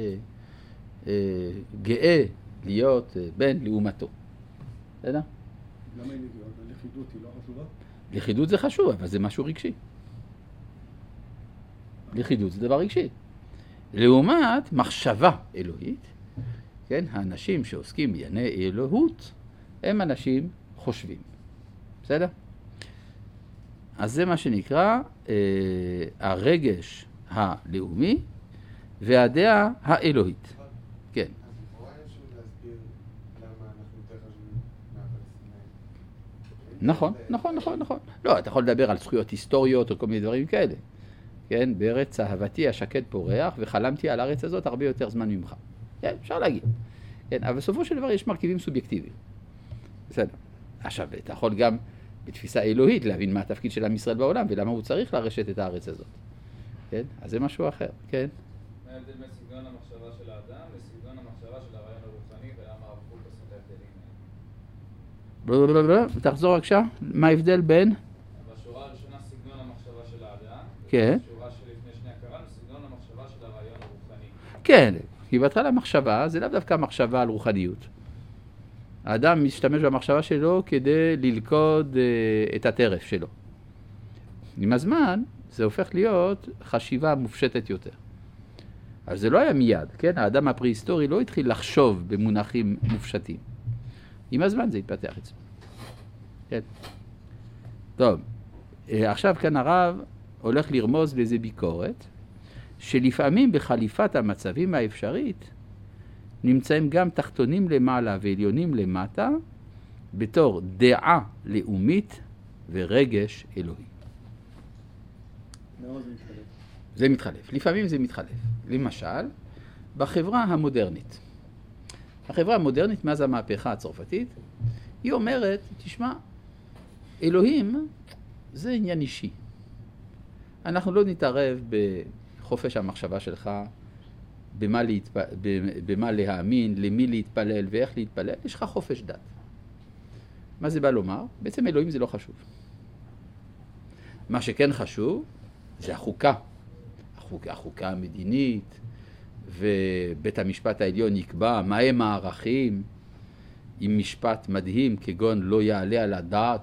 גאה להיות בן לאומתו. בסדר? למה אין היגיון? הלכידות היא לא חשובה? לכידות זה חשוב, אבל זה משהו רגשי. לכידות זה דבר רגשי. לעומת מחשבה אלוהית, כן, האנשים שעוסקים בענייני אלוהות, הם אנשים חושבים. בסדר? אז זה מה שנקרא הרגש הלאומי והדעה האלוהית. כן. אז לכאורה יש עוד להסביר למה אנחנו יותר חשובים מהפלסטינאים. נכון. לא, אתה יכול לדבר על זכויות היסטוריות או כל מיני דברים כאלה. כן, בארץ אהבתי השקט פורח וחלמתי על הארץ הזאת הרבה יותר זמן ממך. כן, אפשר להגיד. כן, אבל בסופו של דבר יש מרכיבים סובייקטיביים. בסדר. עכשיו, אתה יכול גם בתפיסה אלוהית להבין מה התפקיד של עם ישראל בעולם ולמה הוא צריך לרשת את הארץ הזאת. כן? אז זה משהו אחר. כן? מה ההבדל בין סגנון המחשבה של האדם לסגנון המחשבה של הרעיון הרוחני ולמה הרב קוק עושה את ההבדלים? תחזור בבקשה. מה ההבדל בין? בשורה הראשונה סגנון המחשבה של האדם. כן. בשורה שלפני שנייה קראנו סגנון המחשבה של הרעיון הרוחני. כן, כי בהתחלה מחשבה זה לאו דווקא מחשבה על רוחניות. האדם משתמש במחשבה שלו כדי ללכוד את הטרף שלו. עם הזמן זה הופך להיות חשיבה מופשטת יותר. אבל זה לא היה מיד, כן? האדם הפרה-היסטורי לא התחיל לחשוב במונחים מופשטים. עם הזמן זה התפתח אצלו. כן. טוב, עכשיו כאן הרב הולך לרמוז לאיזה ביקורת, שלפעמים בחליפת המצבים האפשרית נמצאים גם תחתונים למעלה ועליונים למטה, בתור דעה לאומית ורגש אלוהי. מאוד זה מתחלף. זה מתחלף, לפעמים זה מתחלף. למשל, בחברה המודרנית. החברה המודרנית מאז המהפכה הצרפתית, היא אומרת, תשמע, אלוהים זה עניין אישי. אנחנו לא נתערב בחופש המחשבה שלך, במה להאמין, למי להתפלל ואיך להתפלל, יש לך חופש דת. מה זה בא לומר? בעצם אלוהים זה לא חשוב. מה שכן חשוב זה החוקה. החוקה המדינית, ובית המשפט העליון יקבע מהם הערכים, עם משפט מדהים כגון לא יעלה על הדעת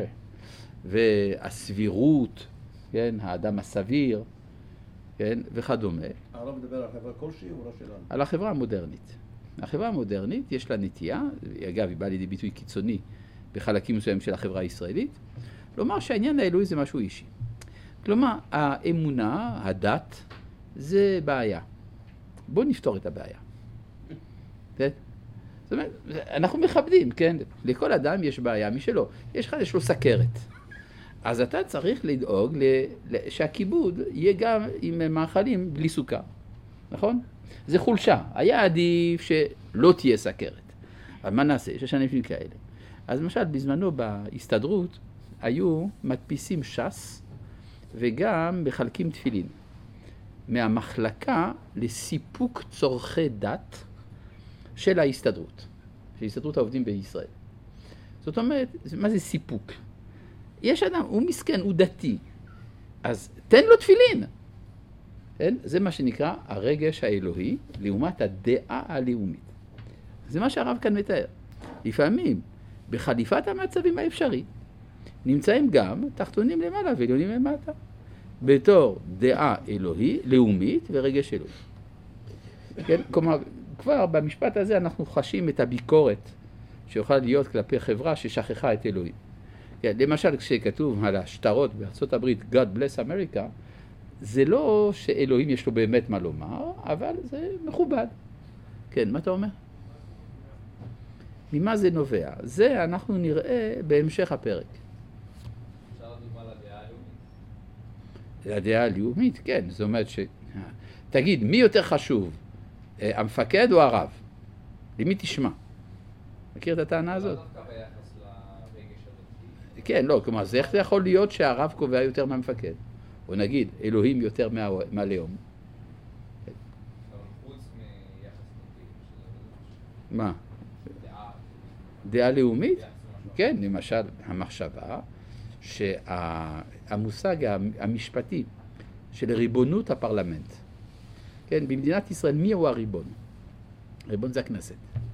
והסבירות, כן, האדם הסביר, כן, וכדומה. הרב מדבר על חברה כלשהי או לא שלנו? על החברה המודרנית. החברה המודרנית יש לה נטייה, אגב היא באה לידי ביטוי קיצוני בחלקים מסוימים של החברה הישראלית, לומר שהעניין האלוהי זה משהו אישי. כלומר, האמונה, הדת, זה בעיה. בואו נפתור את הבעיה. כן? זאת אומרת, אנחנו מכבדים, כן? לכל אדם יש בעיה משלו. יש לו סכרת. אז אתה צריך לדאוג שהכיבוד יהיה גם עם מאכלים בלי סוכר. נכון? זה חולשה. היה עדיף שלא תהיה סכרת. אבל מה נעשה? יש אנשים כאלה. אז למשל, בזמנו בהסתדרות היו מדפיסים ש"ס וגם מחלקים תפילין. מהמחלקה לסיפוק צורכי דת של ההסתדרות. של הסתדרות העובדים בישראל. זאת אומרת, מה זה סיפוק? יש אדם, הוא מסכן, הוא דתי. אז תן לו תפילין. כן? זה מה שנקרא הרגש האלוהי לעומת הדעה הלאומית. זה מה שהרב כאן מתאר. לפעמים, בחליפת המצבים האפשרי, נמצאים גם תחתונים למעלה ועליונים למטה. בתור דעה אלוהי, לאומית ורגש אלוהי. כן? כלומר, כבר במשפט הזה אנחנו חשים את הביקורת שיכולה להיות כלפי חברה ששכחה את אלוהים. כן, למשל, כשכתוב על השטרות בארצות הברית, God bless America, זה לא שאלוהים יש לו באמת מה לומר, אבל זה מכובד. כן, מה אתה אומר? ממה זה נובע? זה אנחנו נראה בהמשך הפרק. אפשר לדוגמה לדעה הלאומית? הדעה הלאומית, כן. זאת אומרת תגיד, מי יותר חשוב? המפקד או הרב? למי תשמע? מכיר את הטענה הזאת? לא דווקא ביחס לרגש הדתי. כן, לא, כלומר, זה איך זה יכול להיות שהרב קובע יותר מהמפקד? או נגיד, אלוהים יותר מהלאום? אבל חוץ מיחס דתי. מה? דעה. דעה לאומית? ביחס למשהו. כן, למשל, המחשבה שהמושג המשפטי של ריבונות הפרלמנט, כן, במדינת ישראל מי הוא הריבון? הריבון זה הכנסת.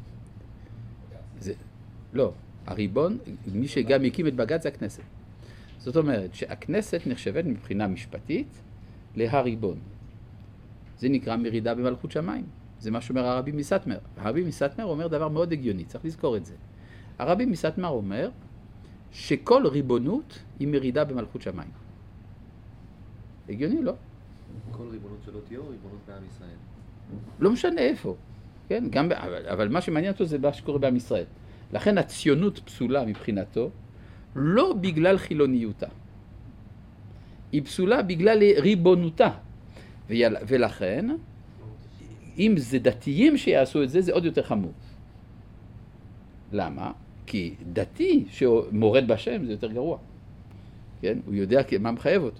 לא, הריבון, מי שגם הקים את בג"ץ זה הכנסת. זאת אומרת שהכנסת נחשבת מבחינה משפטית להריבון. זה נקרא מרידה במלכות שמיים. זה מה שאומר הרבי מסטמר. הרבי מסטמר אומר דבר מאוד הגיוני, צריך לזכור את זה. הרבי מסטמר אומר שכל ריבונות היא מרידה במלכות שמיים. הגיוני, לא? כל ריבונות שלא תהיה או ריבונות בעם ישראל? לא משנה איפה, כן? גם, אבל מה שמעניין אותו זה מה שקורה בעם ישראל. לכן הציונות פסולה מבחינתו, לא בגלל חילוניותה. היא פסולה בגלל ריבונותה. ולכן, אם זה דתיים שיעשו את זה, זה עוד יותר חמור. למה? כי דתי שמורד בשם זה יותר גרוע. כן? הוא יודע מה מחייב אותו.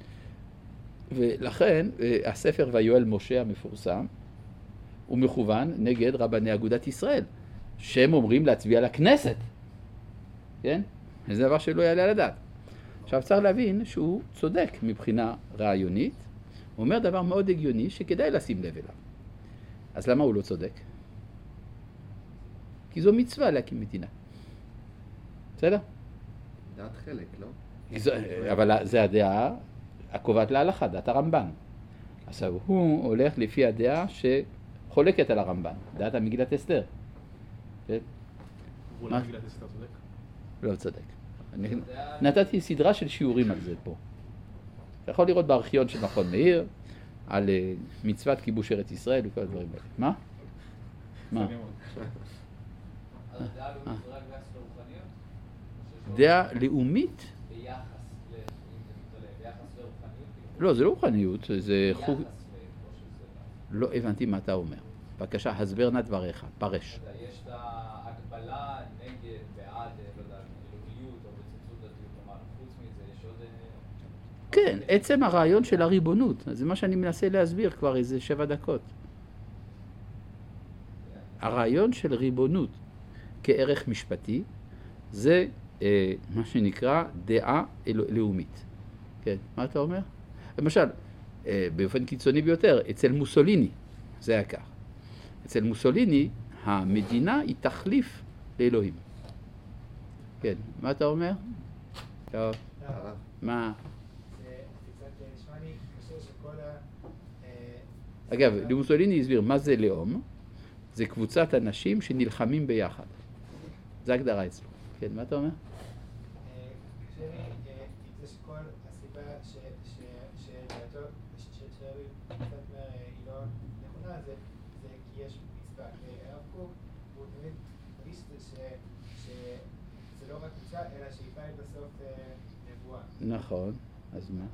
ולכן הספר ויואל משה המפורסם הוא מכוון נגד רבני אגודת ישראל, שהם אומרים להצביע לכנסת. כן? זה דבר שלא יעלה על הדעת. עכשיו צריך להבין שהוא צודק מבחינה רעיונית, הוא אומר דבר מאוד הגיוני שכדאי לשים לב אליו. אז למה הוא לא צודק? כי זו מצווה להקים מדינה. בסדר? דעת חלק, לא? אבל זה הדעה הקובעת להלכה, דעת הרמב"ן. עכשיו הוא הולך לפי הדעה שחולקת על הרמב"ן, דעת המגילת אסתר. כן? והוא לא מגילת אסתר צודק? לא צודק. אני נתתי סדרה של שיעורים על זה פה. אתה יכול לראות בארכיון של מכון מאיר, על מצוות כיבוש ארץ ישראל וכל הדברים האלה. מה? מה? אז הדעה הלאומית זה רק ביחס לרוחניות? דעה לאומית? ביחס לרוחניות? לא, זה לא רוחניות, זה חוק... ביחס לא הבנתי מה אתה אומר. בבקשה, הסבר נא דבריך, פרש. יש את ההגבלה נגד, בעד, לא יודע, אלוהיות או בצמצום דתיות, כלומר, חוץ מזה יש עוד... כן, עצם הרעיון של הריבונות, זה מה שאני מנסה להסביר כבר איזה 7 דקות. הרעיון של ריבונות כערך משפטי זה מה שנקרא דעה לאומית. כן, מה אתה אומר? למשל, באופן קיצוני ביותר, אצל מוסוליני, זה היה כך. אצל מוסוליני המדינה היא תחליף לאלוהים. כן, מה אתה אומר? טוב, מה? זה קצת נשמע לי קשה שכל אגב, למוסוליני הסביר מה זה לאום. זה קבוצת אנשים שנלחמים ביחד. זה הגדרה אצלו. כן, מה אתה אומר? קשה לי עם זה שכל הסיבה שדעתו של רבי סטמר היא לא נכונה, זה כי יש מצווה. הרב קוק הוא תמיד מרגיש שזה לא רק מצווה, אלא שאיפה היא בסוף נבואה. נכון, אז מה?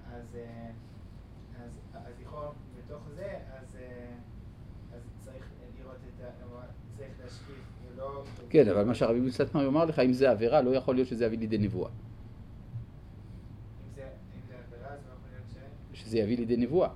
אז יכול בתוך זה, אז צריך לראות צריך להשקיף ולא... כן, אבל מה שהרבי סטמר יאמר לך, אם זה עבירה, לא יכול להיות שזה יביא לידי נבואה. אם זה עבירה, אז לא יכול להיות שזה יביא לידי נבואה.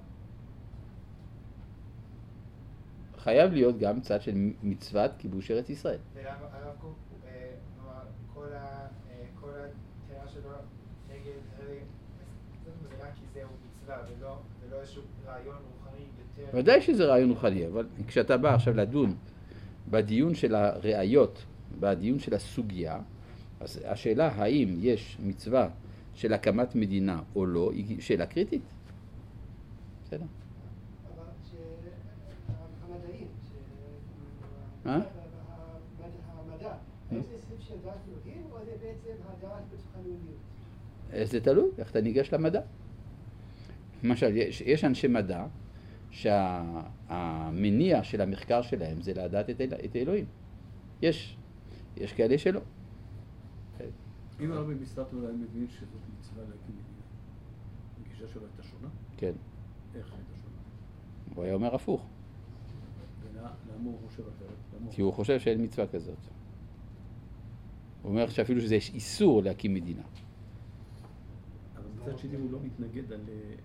חייב להיות גם צד של מצוות כיבוש ארץ ישראל. ולמה הרב קוק, כל התיארה שלו נגד, זה רק כי זהו מצווה ולא איזשהו רעיון רוחני יותר... ודאי שזה רעיון רוחני, אבל כשאתה בא עכשיו לדון בדיון של הראיות, בדיון של הסוגיה, אז השאלה האם יש מצווה של הקמת מדינה או לא, היא שאלה קריטית. בסדר? אבל המדעים, המדע, האם זה סביב של דעת אלוהים או זה בעצם הדעת בתוך הלאומיות? זה תלוי, איך אתה ניגש למדע. למשל, יש אנשי מדע שהמניע של המחקר שלהם זה לדעת את האלוהים. יש כאלה שלא. אם הרבי מסתכל היה מבין שזאת מצווה להקים מדינה, הגישה שלו הייתה שונה? כן. איך הייתה שונה? הוא היה אומר הפוך. למה הוא חושב אחרת? כי הוא חושב שאין מצווה כזאת. הוא אומר שאפילו שזה יש איסור להקים מדינה. אבל מצד שני הוא לא מתנגד פעם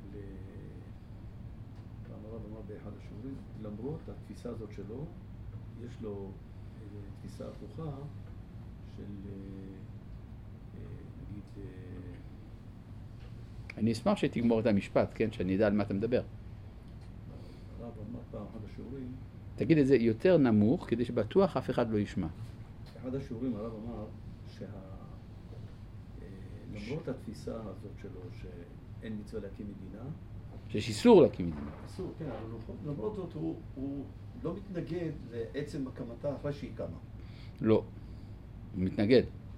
הרב אמר באחד השיעורים, למרות התפיסה הזאת שלו, יש לו תפיסה הפוכה של נגיד... אני אשמח שתגמור את המשפט, כן? שאני אדע על מה אתה מדבר. הרב אמר פעם אחד השיעורים... תגיד את זה יותר נמוך, כדי שבטוח אף אחד לא ישמע. אחד השיעורים הרב אמר למרות התפיסה הזאת שלו שאין מצווה להקים מדינה, שיש איסור להקים מדינה. אסור, כן, אבל למרות זאת הוא לא מתנגד לעצם הקמתה אחרי שהיא קמה. לא, הוא מתנגד.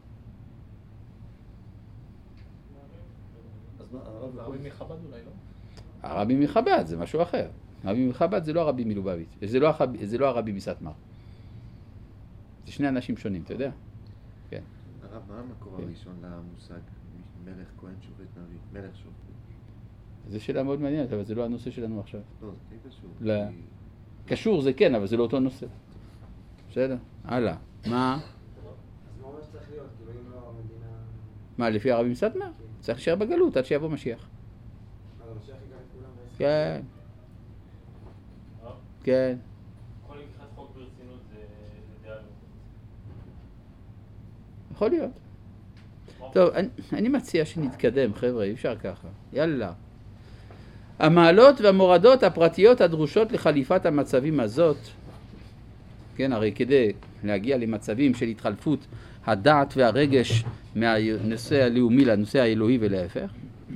אז מה, הרב... הרבי מחב"ד אולי, לא? הרבי מחב"ד זה משהו אחר. הרבי מחב"ד זה לא הרבי מלובביץ', זה לא הרבי מסטמר. זה שני אנשים שונים, אתה יודע? כן. הרב, מה המקור הראשון למושג מלך כהן שופט נביא? מלך שופט. זו שאלה מאוד מעניינת, אבל זה לא הנושא שלנו עכשיו. לא, זה כן קשור. לא. קשור זה כן, אבל זה לא אותו נושא. בסדר? הלאה. מה? אז מה אומר שצריך להיות? כאילו אם לא המדינה... מה, לפי הרבי מסטמר? צריך להישאר בגלות עד שיבוא משיח. אז המשיח ייגע את כולם בעצם? כן. כן. כל לקיחת חוק ברצינות זה דעה לאומית. יכול להיות. טוב, אני מציע שנתקדם, חבר'ה, אי אפשר ככה. יאללה. המעלות והמורדות הפרטיות הדרושות לחליפת המצבים הזאת כן, הרי כדי להגיע למצבים של התחלפות הדעת והרגש מהנושא הלאומי לנושא האלוהי ולהפך,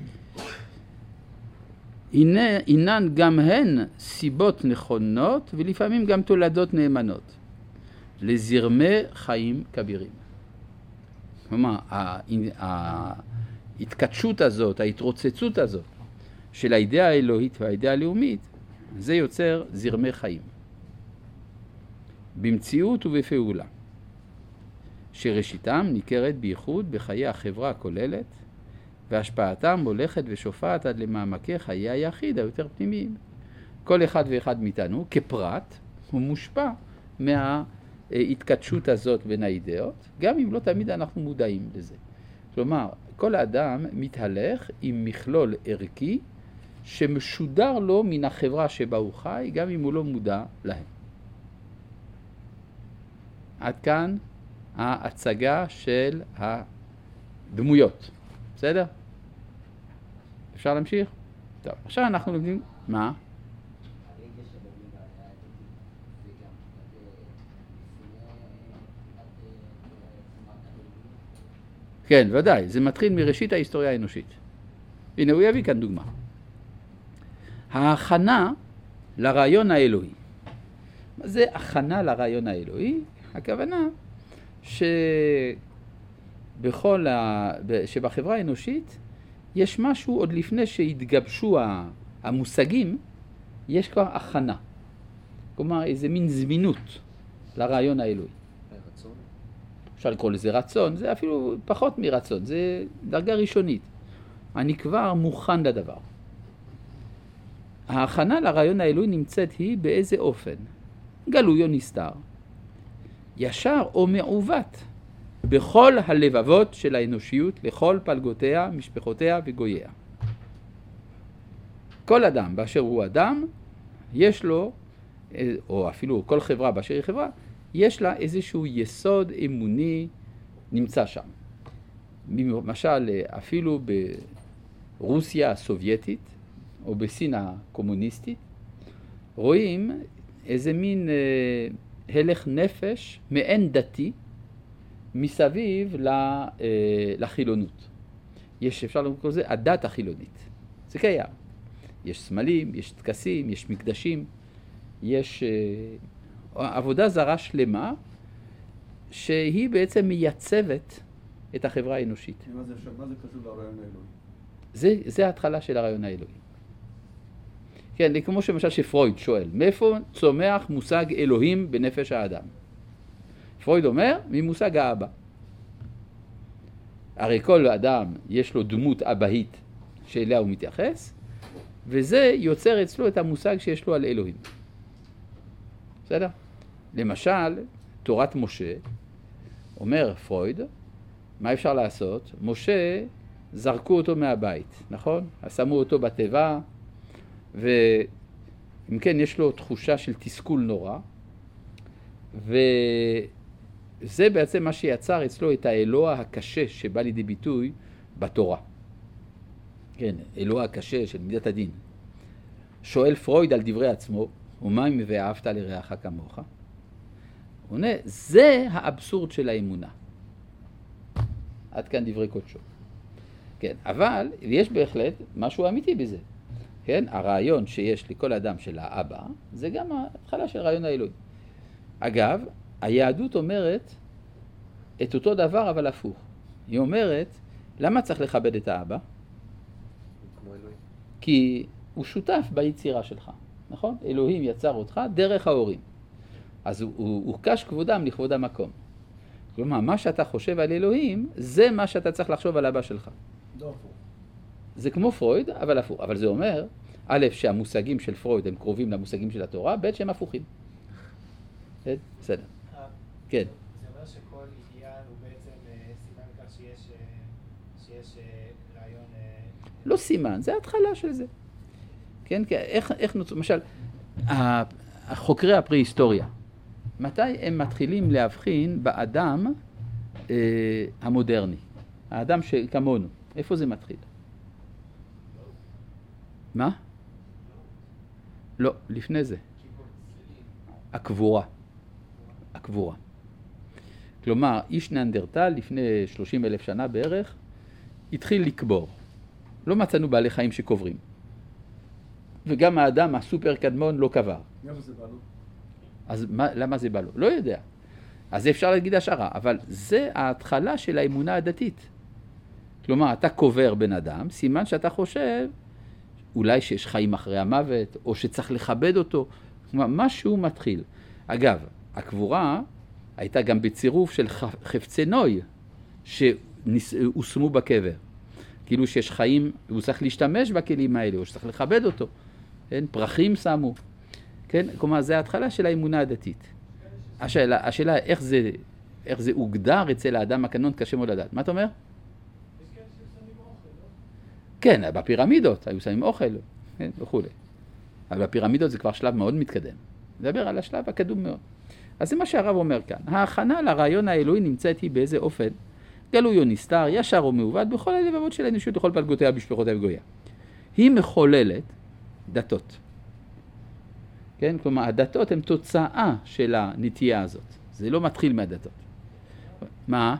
אינן גם הן סיבות נכונות ולפעמים גם תולדות נאמנות לזרמי חיים כבירים. כלומר, ההתקדשות הזאת, ההתרוצצות הזאת של האידאה האלוהית והאידאה הלאומית, זה יוצר זרמי חיים. במציאות ובפעולה, שראשיתם ניכרת בייחוד בחיי החברה הכוללת, והשפעתם הולכת ושופעת עד למעמקי חיי היחיד היותר פנימיים. כל אחד ואחד מאיתנו, כפרט, הוא מושפע מההתקדשות הזאת בין האידאות, גם אם לא תמיד אנחנו מודעים לזה. כלומר, כל האדם מתהלך עם מכלול ערכי שמשודר לו מן החברה שבה הוא חי, גם אם הוא לא מודע להם. עד כאן ההצגה של הדמויות. בסדר? אפשר להמשיך? טוב, עכשיו אנחנו לומדים... מה? כן, ודאי, זה מתחיל מראשית ההיסטוריה האנושית. הנה, הוא יביא כאן דוגמה. ההכנה לרעיון האלוהי. מה זה הכנה לרעיון האלוהי? הכוונה שבחברה האנושית יש משהו עוד לפני שהתגבשו המושגים, יש כבר הכנה. כלומר, איזה מין זמינות לרעיון האלוהי. רצון? אפשר לקרוא לזה רצון, זה אפילו פחות מרצון, זה דרגה ראשונית. אני כבר מוכן לדבר. ההכנה לרעיון האלוהי נמצאת היא באיזה אופן? גלוי או נסתר, ישר או מעוות, בכל הלבבות של האנושיות, לכל פלגותיה, משפחותיה וגוייה. כל אדם באשר הוא אדם, יש לו, או אפילו כל חברה באשר היא חברה, יש לה איזשהו יסוד אמוני נמצא שם. למשל, אפילו ברוסיה הסובייטית, או בסין הקומוניסטית, רואים איזה מין הלך נפש מעין דתי מסביב לחילונות. יש, אפשר לקרוא לזה, הדת החילונית. זה קיים. יש סמלים, יש טקסים, יש מקדשים, יש עבודה זרה שלמה שהיא בעצם מייצבת את החברה האנושית. מה זה קשור לרעיון האלוהי? זה ההתחלה של הרעיון האלוהי. כן, כמו שמשל שפרויד שואל, מאיפה צומח מושג אלוהים בנפש האדם? פרויד אומר, ממושג האבא. הרי כל אדם יש לו דמות אבהית שאליה הוא מתייחס, וזה יוצר אצלו את המושג שיש לו על אלוהים. בסדר? למשל, תורת משה, אומר פרויד, מה אפשר לעשות? משה, זרקו אותו מהבית, נכון? שמו אותו בתיבה, ואם כן יש לו תחושה של תסכול נורא, וזה בעצם מה שיצר אצלו את האלוה הקשה שבא לידי ביטוי בתורה. כן, אלוה הקשה של מידת הדין. שואל פרויד על דברי עצמו, ומה אם ואהבת לרעך כמוך? הוא עונה, זה האבסורד של האמונה. עד כאן דברי קודשו. כן, אבל יש בהחלט משהו אמיתי בזה. כן, הרעיון שיש לכל אדם של האבא, זה גם ההתחלה של רעיון האלוהי. אגב, היהדות אומרת את אותו דבר אבל הפוך. היא אומרת, למה צריך לכבד את האבא? כמו אלוהים. כי הוא שותף ביצירה שלך, נכון? אלוהים יצר אותך דרך ההורים. אז הוא קש כבודם לכבוד המקום. כלומר, מה שאתה חושב על אלוהים, זה מה שאתה צריך לחשוב על אבא שלך. לא הפוך. זה כמו פרויד, אבל הפוך. אבל זה אומר, א', שהמושגים של פרויד הם קרובים למושגים של התורה, ב', שהם הפוכים. בסדר. כן. זה אומר שכל אידיאל הוא בעצם סימן כך שיש רעיון... לא סימן, זה ההתחלה של זה. כן, איך נוצר, למשל, חוקרי הפרה-היסטוריה, מתי הם מתחילים להבחין באדם המודרני, האדם שכמונו, איפה זה מתחיל? מה? לא, לפני זה. הקבורה. הקבורה. כלומר, איש נאנדרטל לפני 30,000 שנה בערך, התחיל לקבור. לא מצאנו בעלי חיים שקוברים. וגם האדם הסופר קדמון לא קבר. למה זה בא לו? אז למה זה בא לו? לא יודע. אז אפשר להגיד השערה, אבל זה ההתחלה של האמונה הדתית. כלומר, אתה קובר בן אדם, סימן שאתה חושב אולי שיש חיים אחרי המוות, או שצריך לכבד אותו. כלומר, משהו מתחיל. אגב, הקבורה הייתה גם בצירוף של חפצי נוי, שהושמו בקבר. כאילו שיש חיים, הוא צריך להשתמש בכלים האלה, או שצריך לכבד אותו. כן? פרחים שמו. כן? כלומר, זה ההתחלה של האמונה הדתית. השאלה איך זה הוגדר אצל האדם הקנון, קשה מאוד לדעת. מה אתה אומר? יש כאלה ששמים אוכל, לא? כן, בפירמידות היו שמים אוכל, כן, וכו'. אבל בפירמידות זה כבר שלב מאוד מתקדם. נדבר על השלב הקדום מאוד. אז זה מה שהרב אומר כאן. ההכנה לרעיון האלוהי נמצאת היא באיזה אופן, גלוי או נסתר, ישר או מעוות, בכל הלבבות של האנושות, בכל פלגותיה, בשפחותיה וגויה. היא מחוללת דתות. כן? כלומר, הדתות הן תוצאה של הנטייה הזאת. זה לא מתחיל מהדתות. מה?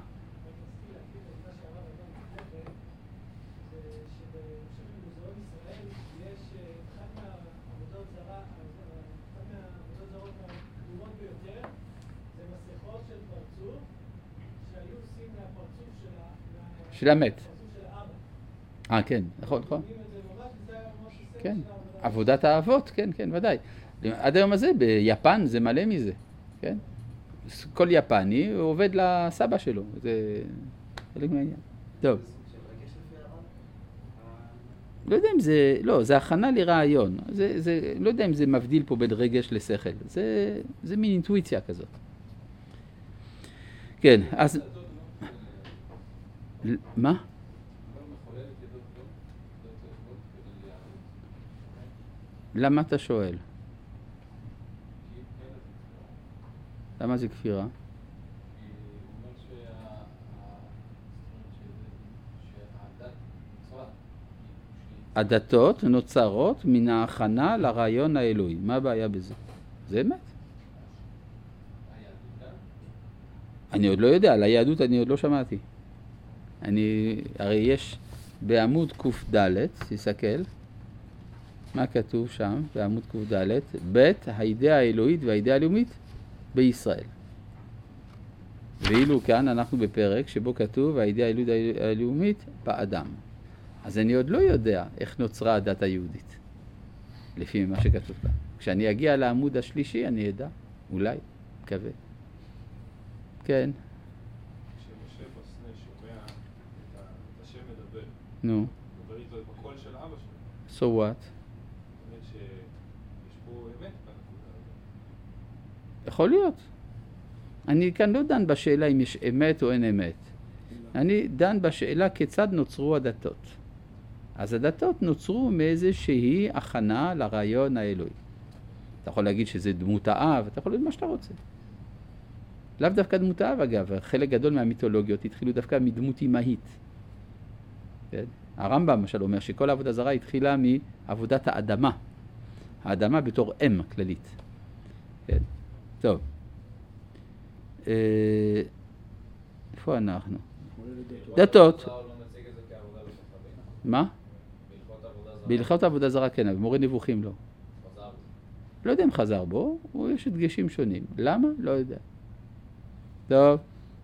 של המת. כן, נכון, נכון. כן, עבודת האבות, כן, כן, ודאי. עד היום הזה, ביפן זה מלא מזה, כן? כל יפני הוא עובד לסבא שלו, זה חלק מהעניין. טוב. לא יודע אם זה, לא, זה הכנה לרעיון. לא יודע אם זה מבדיל פה בין רגש לשכל. זה מין אינטואיציה כזאת. כן, אז... מה? למה אתה שואל? למה זה כפירה? הדתות נוצרות מן ההכנה לרעיון האלוהי. מה הבעיה בזה? זה אמת. אני עוד לא יודע, על היהדות אני עוד לא שמעתי. הרי יש בעמוד ק"ד, תסתכל, מה כתוב שם בעמוד ק"ד? בית האידאה האלוהית והאידאה הלאומית בישראל. ואילו כאן אנחנו בפרק שבו כתוב האידאה האלוהית הלאומית באדם. אז אני עוד לא יודע איך נוצרה הדת היהודית, לפי מה שכתוב כאן. כשאני אגיע לעמוד השלישי אני אדע, אולי, מקווה. כן. כשמשה בסנה שומע את השם מדבר, נו. מדבר איתו בקול של אבא שלו. So what? זאת אומרת שיש פה אמת בנקודה הזאת. יכול להיות. אני כאן לא דן בשאלה אם יש אמת או אין אמת. אני דן בשאלה כיצד נוצרו הדתות. אז הדתות נוצרו מאיזושהי הכנה לרעיון האלוהי. אתה יכול להגיד שזה דמות האב, אתה יכול להגיד מה שאתה רוצה. לאו דווקא דמות האב אגב, חלק גדול מהמיתולוגיות התחילו דווקא מדמות אמהית. כן? הרמב"ם למשל אומר שכל העבודה זרה התחילה מעבודת האדמה. האדמה בתור אם כללית. כן? טוב. איפה אנחנו? דתות. מה? בהלכות עבודה זרה כן, אבל מורה נבוכים לא. לא יודע אם חזר בו, יש דגשים שונים. למה? לא יודע. טוב.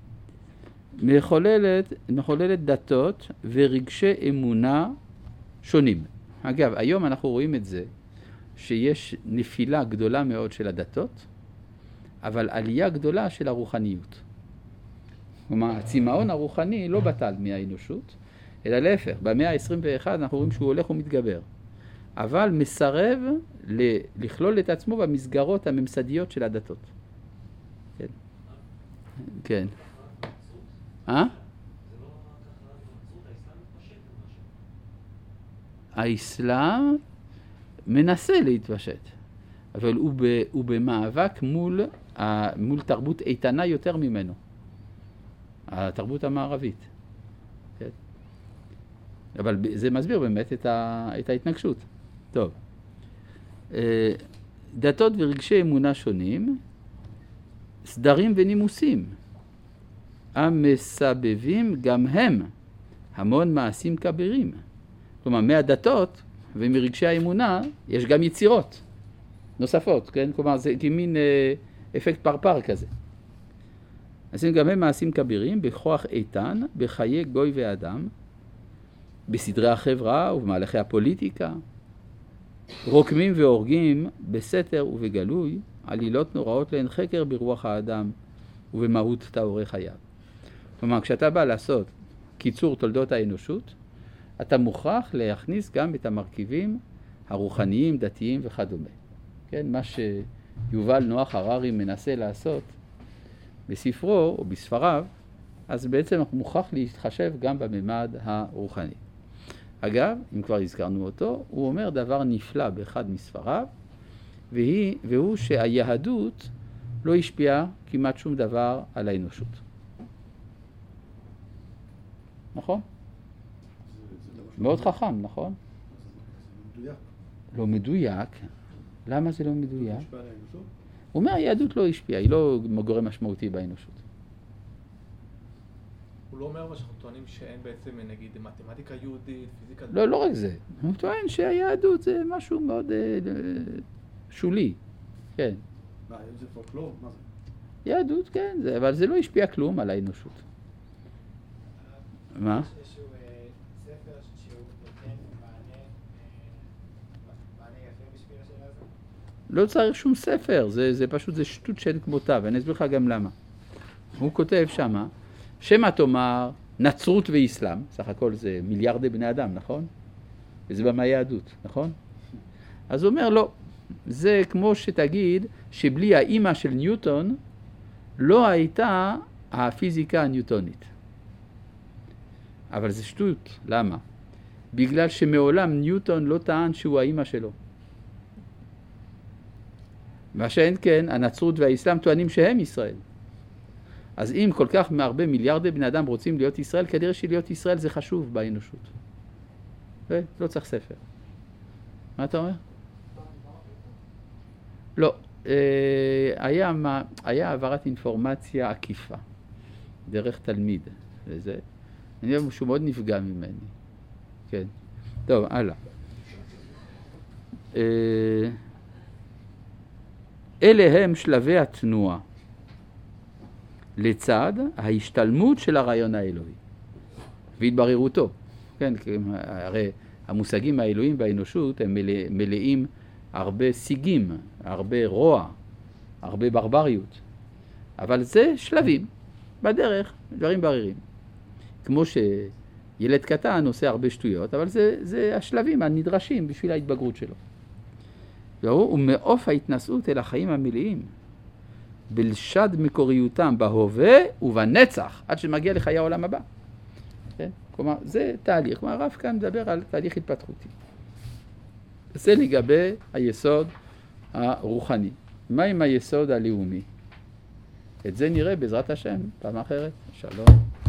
מחוללת דתות ורגשי אמונה שונים. אגב, היום אנחנו רואים את זה, שיש נפילה גדולה מאוד של הדתות, אבל עלייה גדולה של הרוחניות. כלומר, הצמאון הרוחני לא בטל מהאנושות, אלא להפך, במאה ה-21 אנחנו רואים שהוא הולך ומתגבר. אבל מסרב לכלול את עצמו במסגרות הממסדיות של הדתות. כן. כן. האסלאם מנסה להתפשט, אבל הוא במאבק מול תרבות איתנה יותר ממנו. התרבות המערבית. כן? אבל זה מסביר באמת את ההתנגשות. טוב. דתות ורגשי אמונה שונים, סדרים ונימוסים, המסבבים גם הם המון מעשים כבירים. כלומר, מהדתות ומרגשי האמונה יש גם יצירות נוספות, כן? כלומר, זה כמין אפקט פרפר כזה. אז גם הם מעשים כבירים בכוח איתן, בחיי גוי ואדם, בסדרי החברה ובמהלכי הפוליטיקה, רוקמים והורגים בסתר ובגלוי, עלילות נוראות להן חקר ברוח האדם ובמהות טהורי חייו. כלומר, כשאתה בא לעשות קיצור תולדות האנושות, אתה מוכרח להכניס גם את המרכיבים הרוחניים, דתיים וכדומה. כן, מה שיובל נוח הררי מנסה לעשות בספרו או בספריו, אז בעצם הוא מוכרח להתחשב גם בממד הרוחני. אגב, אם כבר הזכרנו אותו, הוא אומר דבר נפלא באחד מספריו, והוא שהיהדות לא השפיעה כמעט שום דבר על האנושות. נכון? מאוד חכם, נכון? מדויק. לא מדויק. למה זה לא מדויק? השפעה על האנושות? הוא אומר, היהדות לא השפיעה, היא לא גורם משמעותי באנושות. הוא לא אומר מה שאנחנו טוענים שאין בעצם, נגיד, מתמטיקה יהודית, פיזיקה... לא, לא רק זה. הוא טוען שהיהדות זה משהו מאוד שולי. כן. מה, זה פולקלור? מה זה? יהדות, כן, אבל זה לא השפיע כלום על האנושות. מה? יש איזשהו ספר שהוא נותן מענה יפה בשביל השאלה הזאת? לא צריך שום ספר, זה פשוט, זה שטות שאין כמותה, ואני אסביר לך גם למה. הוא כותב שמה, שמה תאמר נצרות ואסלאם, סך הכל זה מיליארדי בני אדם, נכון? וזה במה היהדות, נכון? אז הוא אומר, לא, זה כמו שתגיד שבלי האמא של ניוטון לא הייתה הפיזיקה הניוטונית. אבל זה שטות, למה? בגלל שמעולם ניוטון לא טען שהוא האמא שלו. מה שאין כן, הנצרות והאסלאם טוענים שהם ישראל. אז אם כל כך הרבה מיליארדי בני אדם רוצים להיות ישראל, כנראה שלהיות ישראל זה חשוב באנושות. לא צריך ספר. מה אתה אומר? לא. היה העברת אינפורמציה עקיפה, דרך תלמיד. וזה. אני חושב שהוא מאוד נפגע ממני. כן. טוב, הלאה. אלה הם שלבי התנועה. לצד ההשתלמות של הרעיון האלוהי והתבררותו. כן, הרי המושגים האלוהיים באנושות הם מלאים הרבה סיגים, הרבה רוע, הרבה ברבריות. אבל זה שלבים בדרך, דברים בררים. כמו שילד קטן עושה הרבה שטויות, אבל זה השלבים הנדרשים בשביל ההתבגרות שלו. והוא מעוף ההתנסות אל החיים המלאים. בלשד מקוריותם בהווה ובנצח, עד שמגיע לחיי העולם הבא. כן? כלומר, זה תהליך. כלומר, הרב כאן מדבר על תהליך התפתחותי. זה לגבי היסוד הרוחני. מה עם היסוד הלאומי? את זה נראה בעזרת השם פעם אחרת. שלום.